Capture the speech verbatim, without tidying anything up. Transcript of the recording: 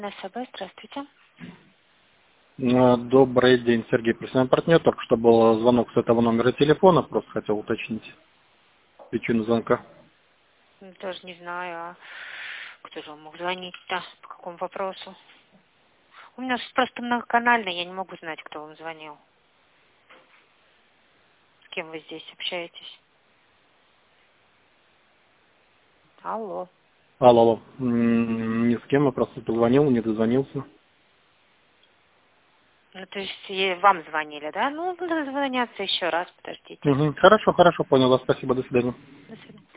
На СБ, здравствуйте. Э, Добрый день, Сергей, профессиональный партнер. Только что был звонок с этого номера телефона. Просто хотел уточнить причину звонка. Ну, Тоже не знаю, а кто же вам мог звонить-то, по какому вопросу. У меня просто многоканальный, я не могу знать, кто вам звонил. С кем вы здесь общаетесь. Алло. Алло, алло. М, Ни с кем, я просто позвонил, не дозвонился. Ну, то есть е- вам звонили, да? Ну, надо звоняться еще раз, подождите. Мгм. Хорошо, хорошо, понял вас. Спасибо, до свидания. До свидания.